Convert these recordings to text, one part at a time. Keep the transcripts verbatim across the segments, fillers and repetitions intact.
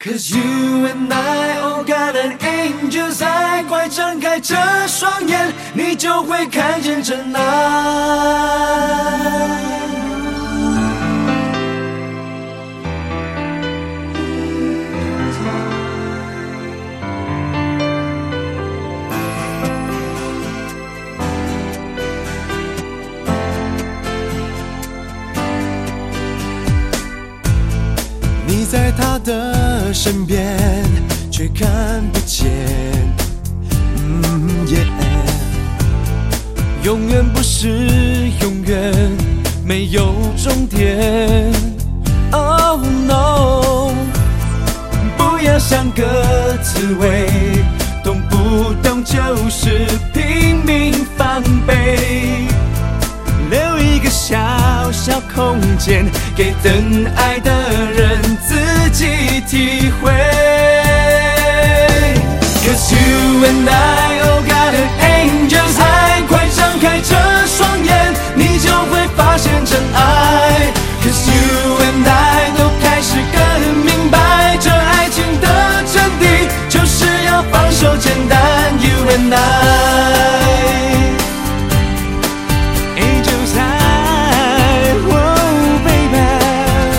Cause you and I all got an angel's eye， 快张开这双眼，你就会看见真爱。 你在他的身边，却看不见。嗯耶，永远不是永远，没有终点。Oh no， 不要像个刺猬，动不动就是拼命防备。留一个小小空间，给等爱的人自己体会。Cause you and I all got an angel's eye， 快张开这双眼，你就会发现真爱。Cause you and I 都开始更明白，这爱情的真谛就是要放手简单。You and I。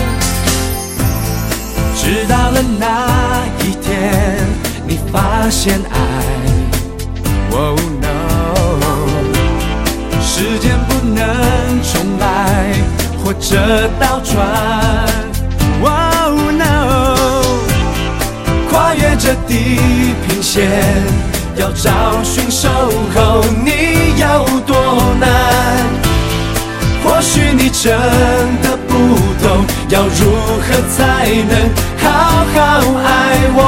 直到了那一天，你发现爱 ，Oh no， 时间不能重来，或者倒转 ，Oh no， 跨越这地平线，要找寻守候，你有多难？或许你真的不懂，要如何才能好好爱我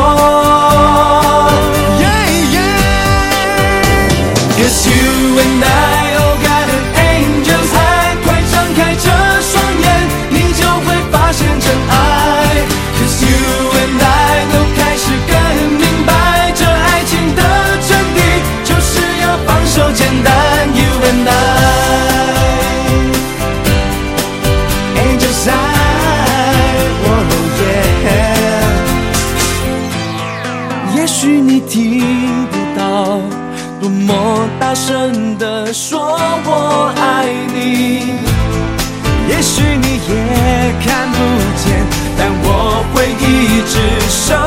yeah, yeah. Cause you and I all got an angel's eye， 快张开这双眼，你就会发现真爱。Cause you and I 都开始更明白，这爱情的真谛就是要放手简单。You and I。也许你听不到，多么大声地说我爱你。也许你也看不见，但我会一直守